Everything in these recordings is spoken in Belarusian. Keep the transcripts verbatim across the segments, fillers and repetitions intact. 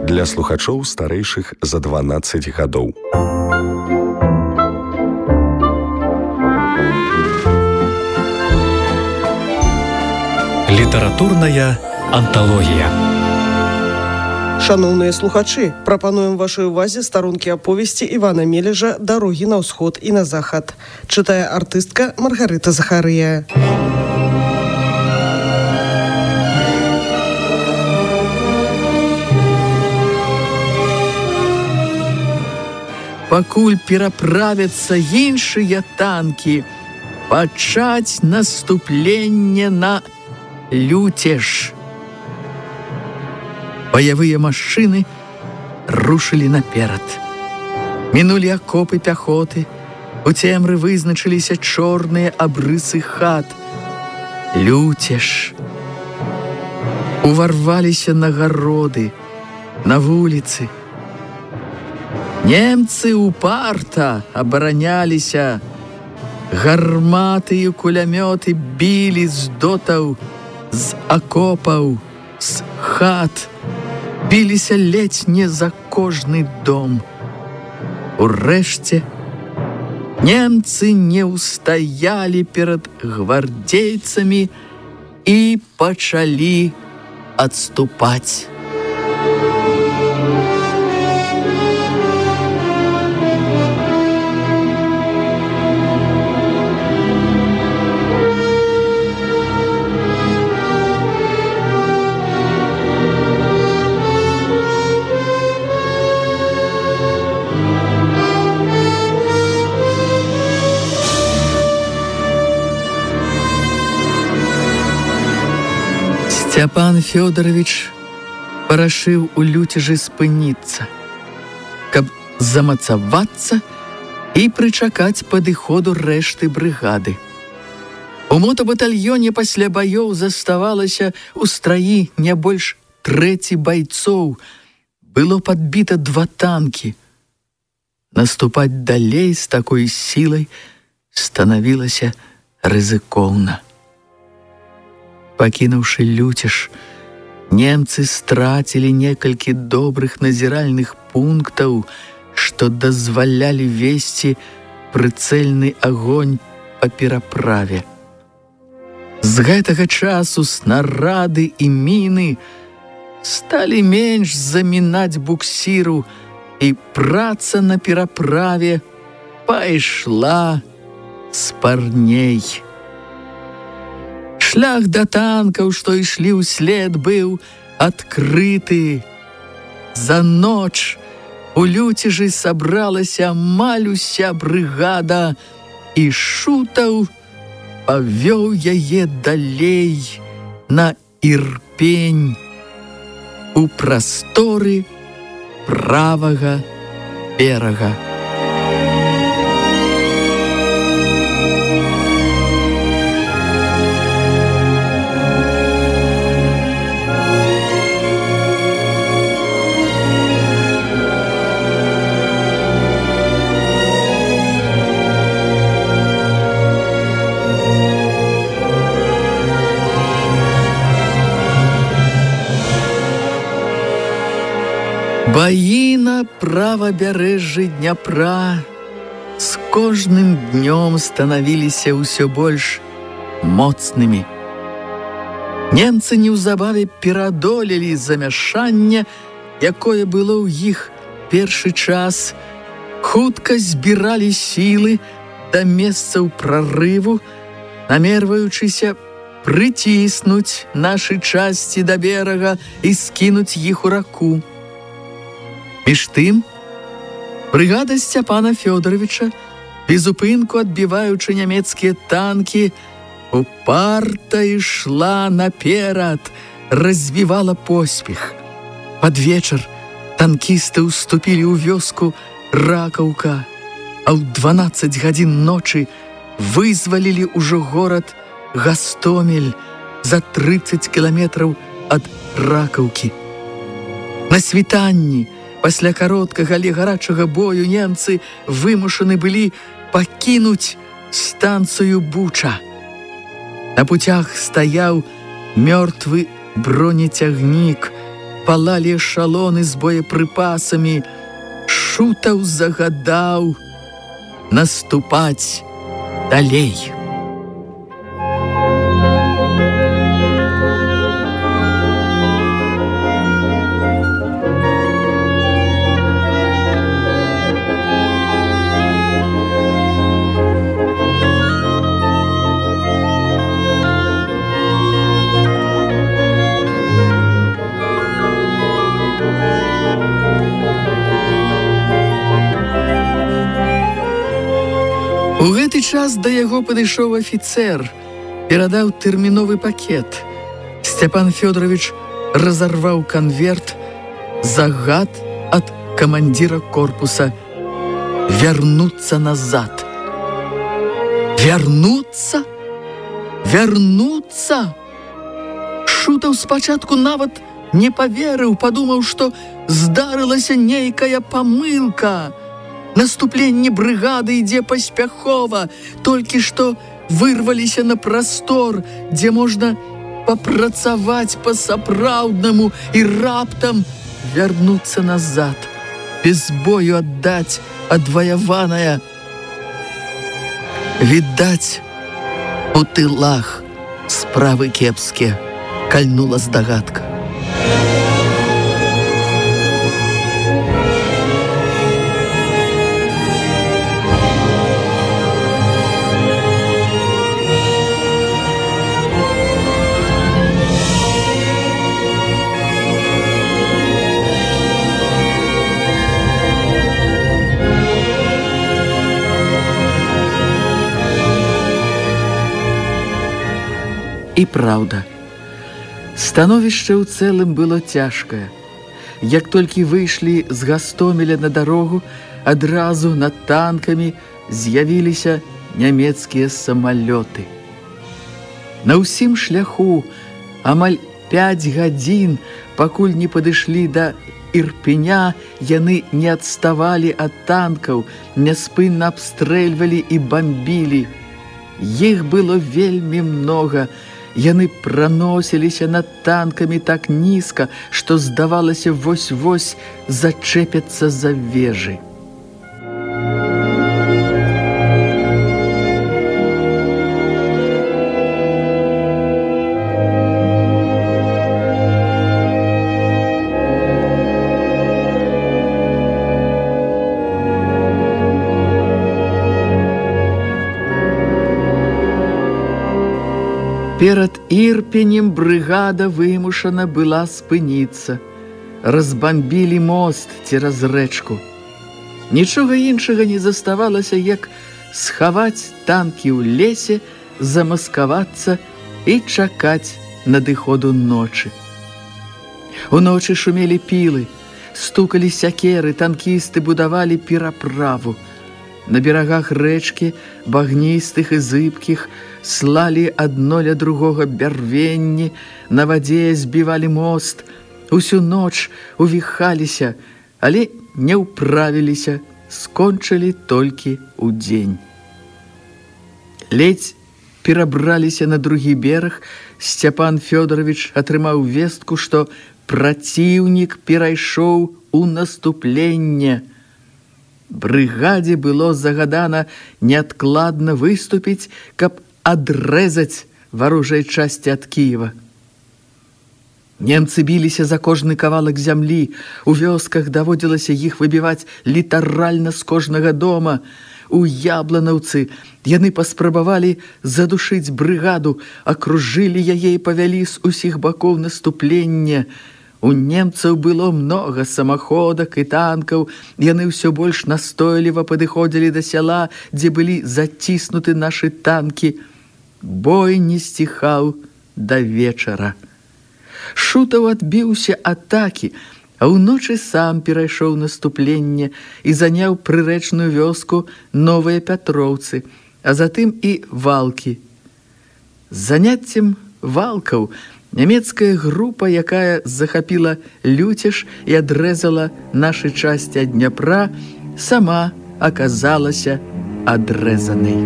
для слухачоў старэйшых за дванаццаць гадоў. Літаратурная анталогія. Шановныя слухачы, прапануем вашай увазе старонкі аповесці Івана Мележа «Дарогі на ўсход і на захад». Чытае артыстка Маргарыта Захарыя. Пакуль пераправяцца іншыя танкі, пачаць наступленне на Люцеш. Баявыя машыны рушылі наперад. Мінулі акопы пяхоты, у цемры вызначыліся чорныя абрысы хат. Люцеш. Уварваліся на гароды, на вуліцы. Немцы упарта абараняліся. Гарматы і кулямёты білі з дотаў, з акопаў, з хат. Біліся ледзь не за кожны дом. Урэшце, немцы не ўстаялі перад гвардзейцамі і пачалі адступаць. Сцяпан Фёдорович парашыў у Люцежы спыніцца, каб замацавацца і прычакаць падыходу рэшты брыгады. У мотабатальёне пасля баёў заставалася ў страі не больш трэці байцоў. Было падбіта два танкі. Наступаць далей з такой сілай станавілася рызыкоўна. Пакінуўшы Люцеш, немцы страцілі некалькі добрых назіральных пунктаў, што дазвалялі весці прыцэльны агонь па пераправе. З гэтага часу снарады і міны сталі менш замінаць буксіру, і праца на пераправе пайшла спарней. Шлях да танкаў, што ішлі ўслед, быў адкрыты. За ноч у Люцежы сабралася амаль уся брыгада, і Шутаў павёў яе далей на Ірпень, у прасторы правага берага. Баі на правабярэжжы Дняпра з кожным днём станавіліся ўсё больш моцнымі. Немцы неўзабаве пераадолелі замяшанне, якое было ў іх першы час, хутка збіралі сілы да месцаў прарыву, намерваючыся прыціснуць нашы часці да берага і скінуць іх у раку. Між тым, брыгада Сцяпана Фёдоровича, безупынку адбіваючы нямецкія танкі, упарта ішла наперад, развівала поспех. Пад вечар танкісты ўступілі ў вёску Ракаўка, а ў дванаццаць гадзін ночы вызвалілі ўжо горад Гастомель за трыццаць кіламетраў ад Ракаўкі. На світанні, пасля кароткага, але гарачага бою, немцы вымушаны былі пакінуць станцыю Буча. На путях стаяў мёртвы бронецягнік, палалі эшалоны з боепрыпасамі, Шутаў загадаў наступаць далей. У гэты час да яго падышоў афіцэр, перадаў тэрміновы пакет. Сцяпан Фёдорович разарваў канверт, загад ад камандзіра корпуса вярнуцца назад. Вярнуцца? Вярнуцца? Шутаў спачатку нават не паверыў, падумаў, што здарылася нейкая памылка. Наступленне брыгады ідзе паспяхова, толькі што вырваліся на прастор, дзе можна папрацаваць па-сапраўднаму і раптам вярнуцца назад, без бою аддаць адваяванае. Відаць, у тылах справы кепскія, кальнула здагадка. І праўда, становішча ў цэлым было цяжкае. Як толькі выйшлі з Гастомеля на дарогу, адразу над танкамі з'явіліся нямецкія самалёты. На ўсім шляху амаль пяць гадзін, пакуль не падышлі да Ірпеня, яны не адставалі ад танкаў, няспынна абстрэльвалі і бамбілі. Іх было вельмі многа. Яны праносіліся над танкамі так нізка, што, здавалася, вось-вось зачэпяцца за вежы. Перад Ірпенем брыгада вымушана была спыніцца. Разбамбілі мост цераз рэчку. Нічога іншага не заставалася, як схаваць танкі ў лесе, замаскавацца і чакаць надыходу ночы. Уночы шумелі пілы, стукалі сякеры, танкісты будавалі пераправу. На берагах рэчкі, багністых і зыбкіх, слалі адно ля другога бярвенні, на вадзе збівалі мост, усю ноч увіхаліся, але не ўправіліся, скончылі толькі ўдзень. Ледзь перабраліся на другі бераг, Сцяпан Фёдорович атрымаў вестку, што праціўнік перайшоў у наступленне. Брыгадзе было загадана неадкладна выступіць, каб адрэзаць варожай часці ад Кіева. Немцы біліся за кожны кавалак зямлі, у вёсках даводзілася іх выбіваць літаральна з кожнага дома. У Ябланаўцы яны паспрабавалі задушыць брыгаду, акружылі яе і павялі з усіх бакоў наступлення. У немцаў было многа самаходак і танкаў, яны ўсё больш настойліва падыходзілі да сяла, дзе былі заціснуты нашы танкі. Бой не сціхаў да вечара. Шутаў адбіўся атакі, а ўночы сам перайшоў наступленне і заняў прырэчную вёску Новыя Пятроўцы, а затым і Валкі. З заняццем Валкаў нямецкая група, якая захапіла Люцеш і адрэзала нашы часці ад Дняпра, сама аказалася адрэзанай.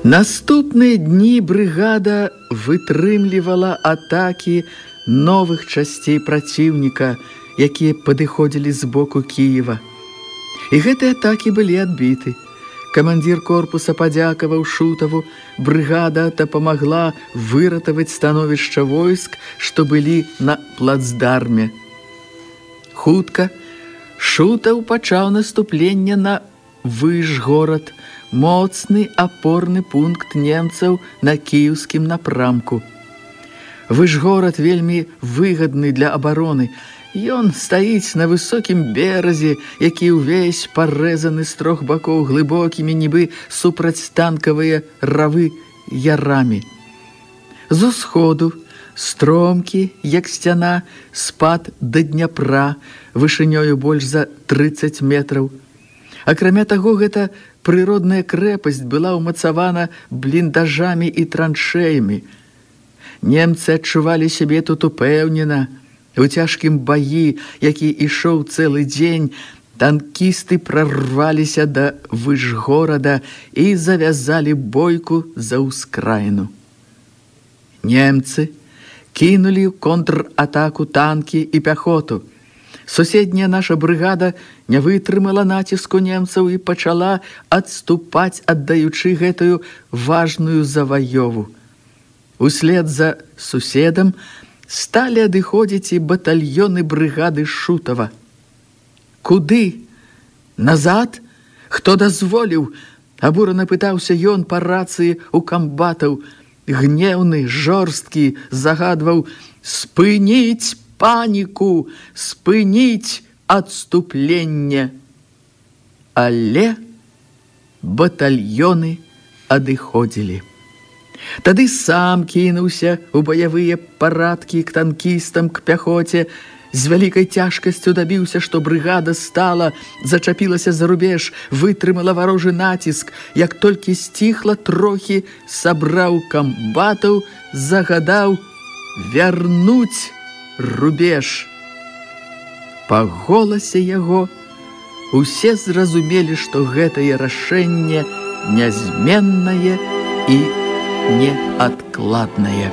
Наступныя дні брыгада вытрымлівала атакі новых часцей праціўніка, якія падыходзілі з боку Кіева. І гэтыя атакі былі адбіты. Камандзір корпуса падзякаваў Шутаву, брыгада дапамагла выратаваць становішча войск, што былі на плацдарме. Хутка Шутаў пачаў наступленне на Выжгорад, моцны апорны пункт немцаў на кіеўскім напрамку. Выжгорад вельмі выгадны для абароны. Ён стаіць на высокім беразе, які ўвесь парэзаны з трох бакоў глыбокімі, нібы супрацьтанкавыя равы ярамі. З усходу стромкі, як сцяна, спад да Дняпра, вышынёю больш за трыццаць метраў. Акрамя таго, гэта прыродная крэпасць была ўмацавана бліндажамі і траншэямі. Немцы адчувалі сябе тут упэўнена. У цяжкім баі, які ішоў цэлы дзень, танкісты прарваліся да Выжгорада і завязалі бойку за ўскраіну. Немцы кінулі ў контратаку танкі і пяхоту. Суседняя наша брыгада не вытрымала націску немцаў і пачала адступаць, аддаючы гэтую важную заваёву. Услед за суседам сталі адыходзіць і батальёны брыгады Шутава. Куды? Назад? Хто дазволіў? Абурана пытаўся ён па рацыі ў камбатаў. Гнеўны, жорсткі, загадваў: «Спыніць паніку! Спыніць адступленне!» Але батальёны адыходзілі. Тады сам кінуўся ў баявыя парадкі к танкістам, к пяхоце. З вялікай цяжкасцю дабіўся, што брыгада стала, зачапілася за рубеж, вытрымала варожы націск. Як толькі сціхла трохі, сабраў камбатаў, загадаў вярнуць рубеж. Па голасе яго усе зразумелі, што гэтае рашэнне нязменнае і неадкладнае.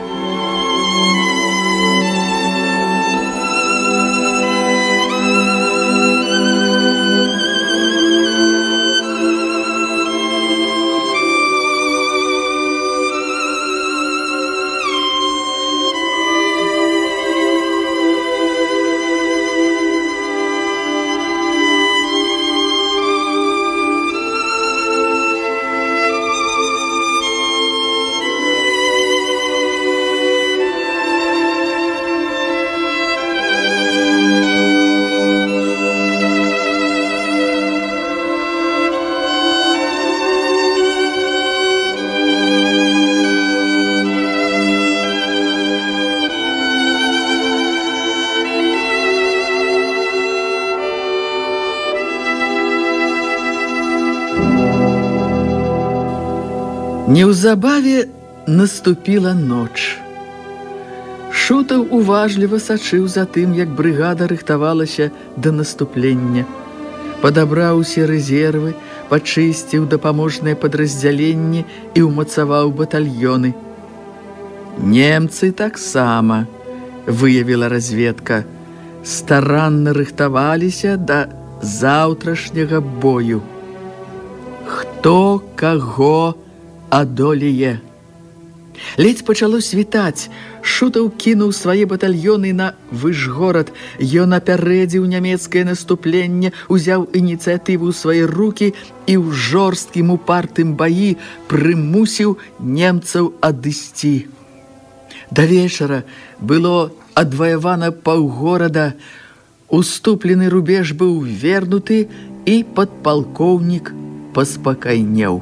Неўзабаве наступіла ноч. Шутаў уважліва сачыў за тым, як брыгада рыхтавалася да наступлення. Падабраў усе рэзервы, пачысціў дапаможныя падраздзяленні і ўмацаваў батальёны. Немцы таксама, выявіла разведка, старанна рыхтаваліся да заўтрашняга бою. Хто каго адолее. Ледзь пачало світаць. Шутаў кінуў свае батальёны на Выжгорад. Ён апярэдзіў нямецкае наступленне, узяў ініцыятыву ў свае рукі і ў жорсткім упартым баі прымусіў немцаў адысці. Да вечара было адваявана паўгорада. Уступлены рубеж быў вернуты, і падпалкоўнік паспакайнеў.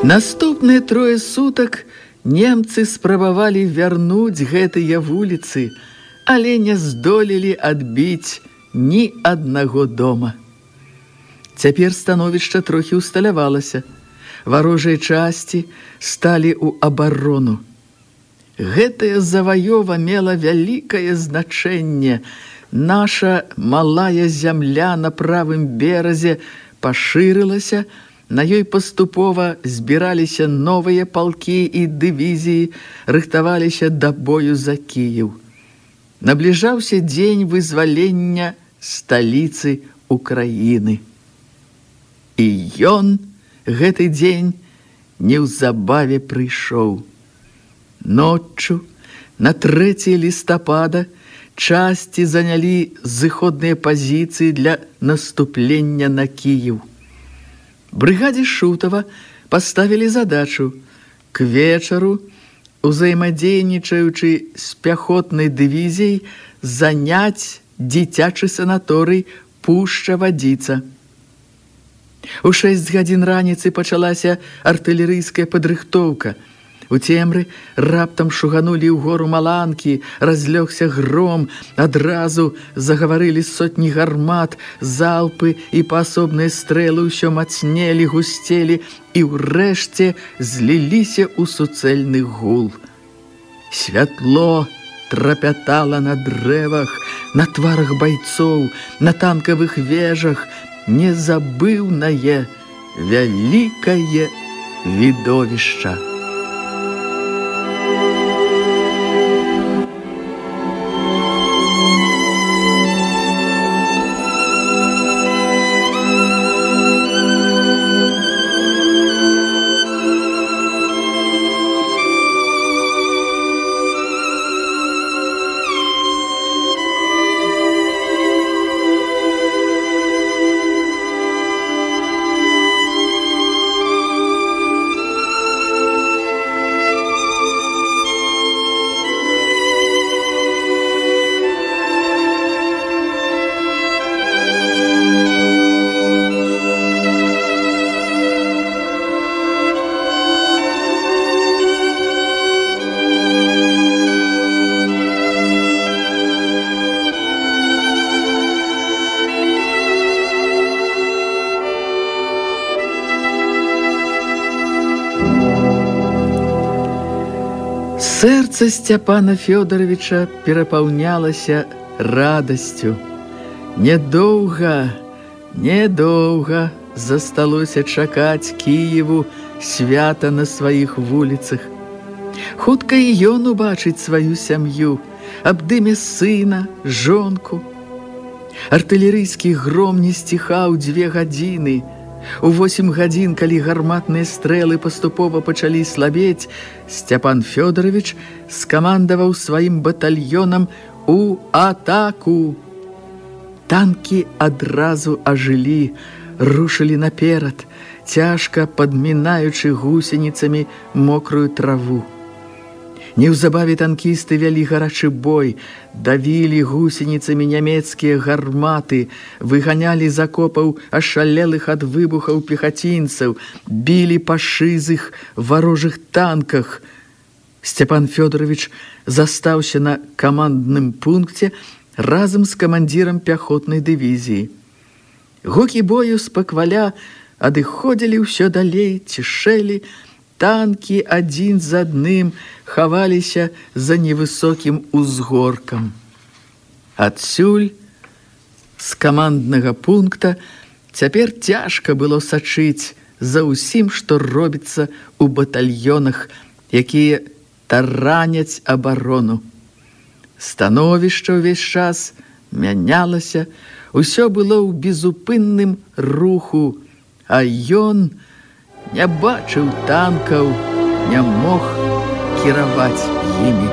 Наступныя трое сутак немцы спрабавалі вярнуць гэтыя вуліцы, але не здолелі адбіць ні аднаго дома. Цяпер становішча трохі усталявалася. Варожыя часці сталі ў абарону. Гэтая заваёва мела вялікае значэнне. Наша малая зямля на правым беразе пашырылася, на ёй паступова збіраліся новыя палкі і дывізіі, рыхтаваліся да бою за Кіеў. Набліжаўся дзень вызвалення сталіцы Украіны. І ён, гэты дзень, неўзабаве прыйшоў. Ноччу, на трэцяе лістапада, часці занялі зыходныя пазіцыі для наступлення на Кіеў. Брыгадзе Шутава паставілі задачу к вечару, узаемадзейнічаючы з пяхотнай дывізіяй, заняць дзіцячы санаторый Пушча-Вадзіца. У шэсць гадзін раніцы пачалася артылерыйская падрыхтоўка. У цемры раптам шуганулі ўгору маланкі, разлёгся гром, адразу загаварылі сотні гармат, залпы і паасобныя стрэлы ўсё мацнелі, гусцелі і ўрэшце зліліся ў суцэльны гул. Святло трапятала на дрэвах, на тварах байцоў, на танкавых вежах, незабыўнае, вялікае відовішча. Сэрца Сцяпана Фёдаровича перапаўнялася радасцю. Нядоўга, недоўга засталося чакаць Кіеву свята на сваіх вуліцах. Хутка і ён убачыць сваю сям'ю, абдыме сына, жонку. Артылерыйскі гром не сціхаў дзве гадзіны. У восем гадзін, калі гарматныя стрэлы паступова пачалі слабець, Сцяпан Фёдарович скамандаваў сваім батальёнам у атаку. Танкі адразу ажылі, рушылі наперад, цяжка падмінаючы гусеніцамі мокрую траву. Неўзабаве танкісты вялі гарачы бой, давілі гусеніцамі нямецкія гарматы, выганялі з акопаў ашалелых ад выбухаў пехацінцаў, білі па шызых варожых танках. Сцяпан Фёдарович застаўся на камандным пункце разам з камандзірам пяхотнай дывізіі. Гукі бою спакваля адыходзілі ўсё далей, цішэлі, танкі адзін за адным хаваліся за невысокім узгоркам. Адсюль, з каманднага пункта, цяпер цяжка было сачыць за ўсім, што робіцца ў батальёнах, якія тараняць абарону. Становішча ўвесь час мянялася, усё было ў безупынным руху, а ён не бачыў танкаў, не мог кіраваць імі.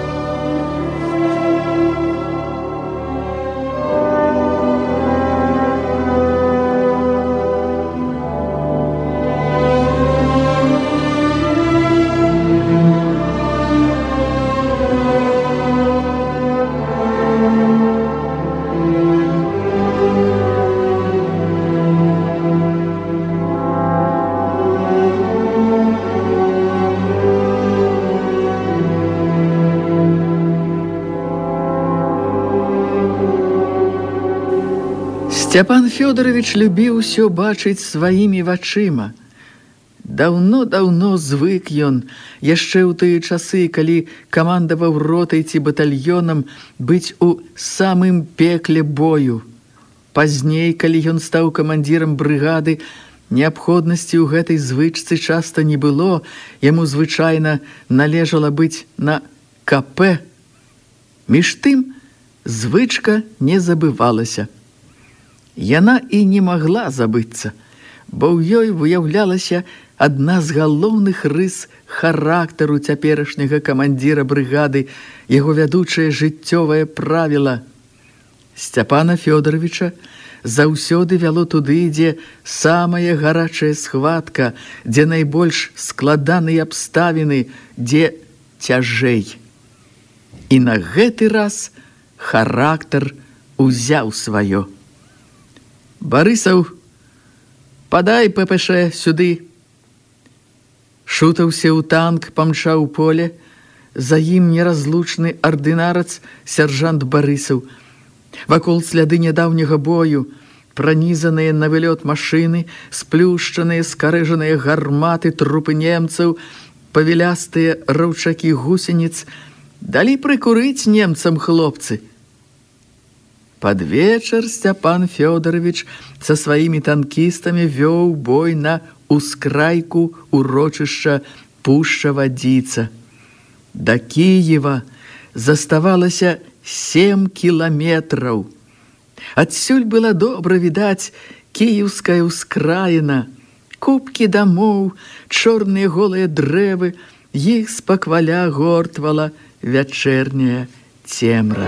Сцяпан Фёдорович любіў усё бачыць сваімі вачыма. Даўно-даўно звык ён, яшчэ ў тыя часы, калі камандаваў ротай ці батальёнам, быць у самым пекле бою. Пазней, калі ён стаў камандзірам брыгады, неабходнасці ў гэтай звычцы часта не было, яму звычайна належала быць на ка пэ. Між тым, звычка не забывалася. Яна і не магла забыцца, бо ў ёй выяўлялася адна з галоўных рыс характару цяперашняга камандзіра брыгады, яго вядучае жыццёвае правіла. Сцяпана Фёдоровича заўсёды вяло туды, дзе самая гарачая схватка, дзе найбольш складаныя абставіны, дзе цяжэй. І на гэты раз характар узяў сваё. «Барысаў, падай пэ пэ шэ сюды!» Шутаўся ў танк, памчаў у поле, за ім неразлучны ардынарац сяржант Барысаў. Вакол сляды нядаўняга бою, пранізаныя на вылёт машыны, сплюшчаныя, скарэжаныя гарматы, трупы немцаў, павілястыя раўчакі гусеніц. Далі прыкурыць немцам хлопцы. Пад вечар Сцяпан Фёдорович са сваімі танкістамі вёў бой на ускрайку урочышча Пушча-Вадзіца. Да Кіева заставалася сем кіламетраў. Адсюль была добра відаць кіеўская ўскраіна, купкі дамоў, чорныя голыя дрэвы, іх спакваля гортвала вячэрняя цемра.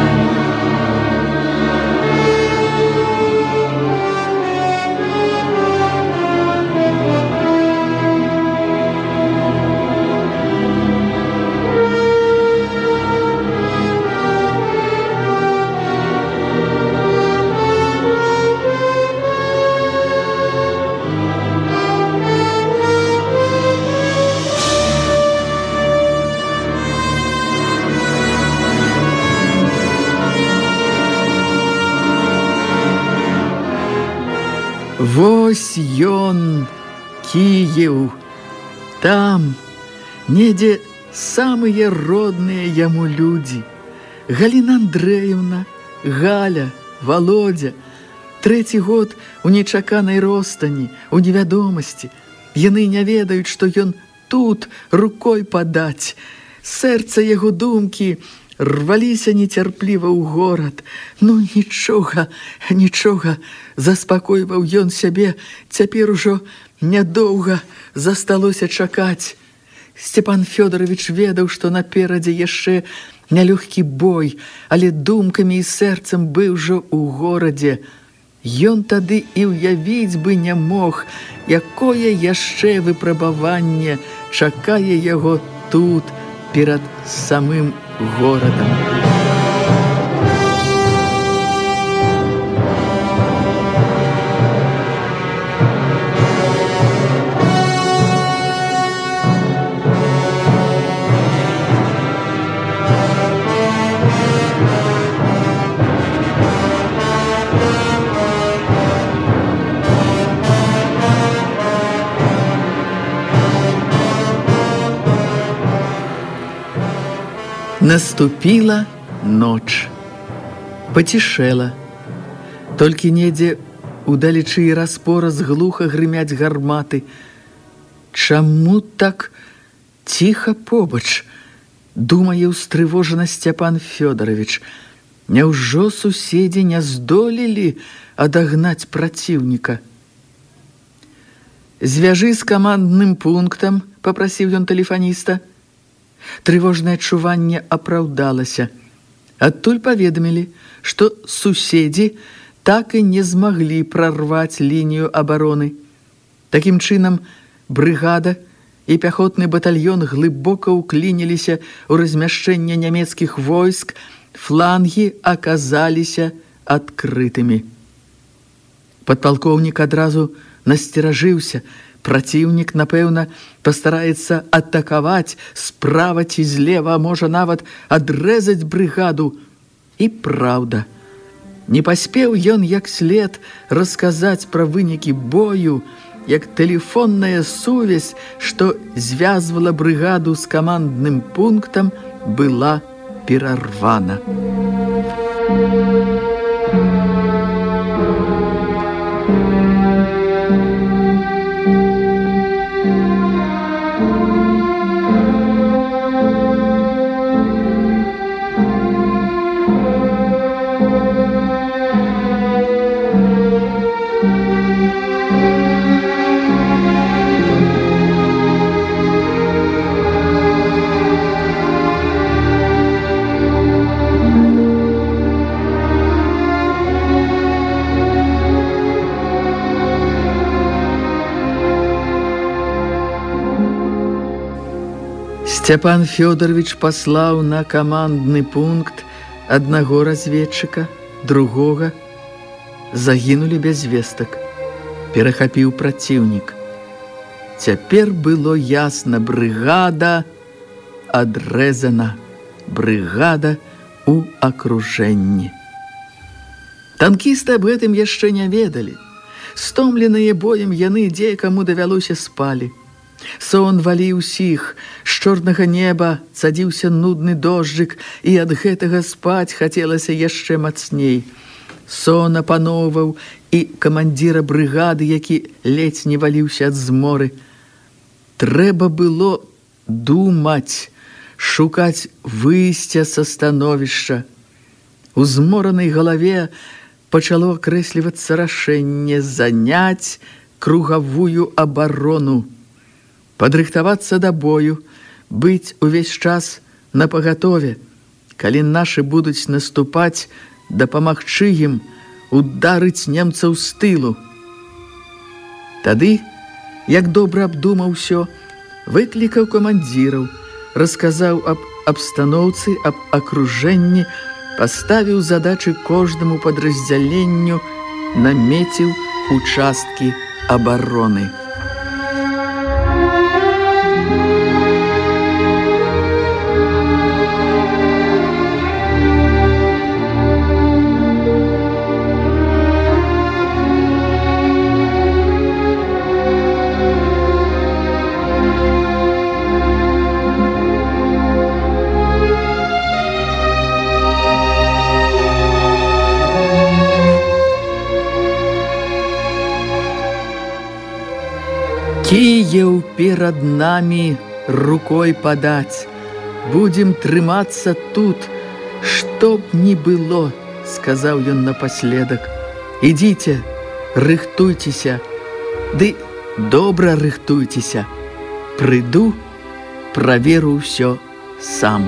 Вось ён, Кіеў, там, недзе самыя родныя яму людзі. Галіна Андрэевна, Галя, Володя. Трэці год у нечаканай ростані, у невядомасці. Яны не ведаюць, што ён тут рукой падаць. Сэрца яго думкі рваліся нецярпліва ў горад. Ну, нічога, нічога, заспакойваў ён сябе, цяпер ужо нядоўга засталося чакаць. Сцяпан Фёдорович ведаў, што наперадзе яшчэ нялёгкі бой, але думкамі і сэрцам быў ужо ў горадзе. Ён тады і ўявіць бы не мог, якое яшчэ выпрабаванне чакае яго тут, перад самым горадам. Наступіла ноч. Пацішэла. Толькі недзе удалечы і раз-пораз глуха грымяць гарматы. Чаму так ціха побач? Думае ўстрывожана Сцяпан Фёдорович. Няўжо суседзі не здолелі адагнаць праціўніка? «Звяжы з камандным пунктам», – папрасіў ён тэлефаніста. Трывожнае адчуванне апраўдалася. Адтуль паведамілі, што суседзі так і не змаглі прарваць лінію абароны. Такім чынам, брыгада і пяхотны батальён глыбока ўклініліся ў размяшчэнне нямецкіх войск, флангі аказаліся адкрытымі. Падпалкоўнік адразу насцеражыўся. Праціўнік, напэўна, пастараецца атакаваць справа ці злева, а можа нават адрэзаць брыгаду. І праўда, Не паспеў ён як след расказаць пра вынікі бою, як тэлефонная сувязь, што звязвала брыгаду з камандным пунктам, была перарвана. Сцяпан Фёдорович паслаў на камандны пункт аднаго разведчыка, другога. Загінулі без вестак. Перахапіў праціўнік. Цяпер было ясна, брыгада адрэзана. Брыгада ў акружэнні. Танкісты аб гэтым яшчэ не ведалі. Стомленыя боем яны, дзе каму давялося, спалі. Сон валіў усіх, з чорнага неба цадзіўся нудны дожджык, і ад гэтага спаць хацелася яшчэ мацней. Сон апаноўваў і камандзіра брыгады, які ледзь не валіўся ад зморы. Трэба было думаць, шукаць выйсця са становішча. У зморанай галаве пачало акрэслівацца рашэнне заняць кругавую абарону. Падрыхтавацца да бою, быць увесь час на пагатове. Калі нашы будуць наступаць, дапамагчы ім ударыць немцаў з тылу. Тады, як добра абдумаў усё, выклікаў камандзіраў, расказаў аб абстаноўцы, аб акружэнні, паставіў задачы кожнаму падраздзяленню, намеціў участкі абароны. Кіеў перад намі рукой падаць. Будзем трымацца тут, што б ні было, сказаў ён напаследак. Ідзіце, рыхтуйцеся, ды добра рыхтуйцеся. Прыйду, праверу ўсё сам.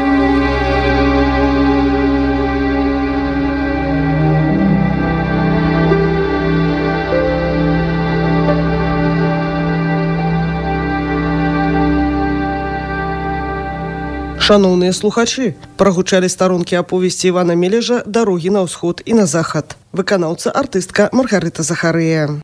Шановные слухачы, прагучалі старонкі аповесці Івана Мележа «Дарогі на ўсход і на захад». Выканаўца артыстка Маргарыта Захарыя.